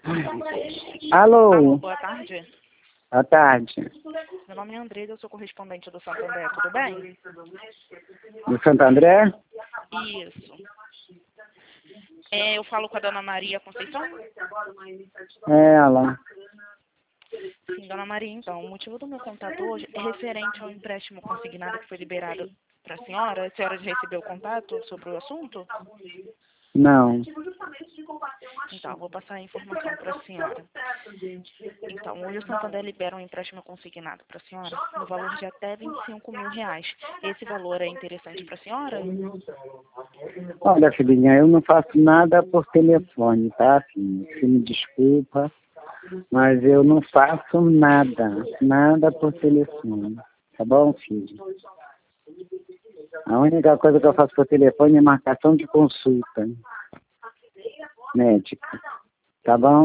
Alô, Alô, boa tarde. boa tarde. Meu nome é Andresa, eu sou correspondente do Santander, tudo bem? Do Santo André? Isso. Eu falo com a dona Maria Conceição? É ela. Sim, dona Maria, então, o motivo do meu contato hoje é referente ao empréstimo consignado que foi liberado para a senhora. A senhora já recebeu contato sobre o assunto? Não. Então, eu vou passar a informação para a senhora. Então, hoje o Santander libera um empréstimo consignado para a senhora no valor de até R$ 25.000. Esse valor é interessante para a senhora? Olha, filhinha, eu não faço nada por telefone, tá, filha? Você me desculpa, mas eu não faço nada por telefone. Tá bom, filho? A única coisa que eu faço por telefone é marcação de consulta médica. Tá bom?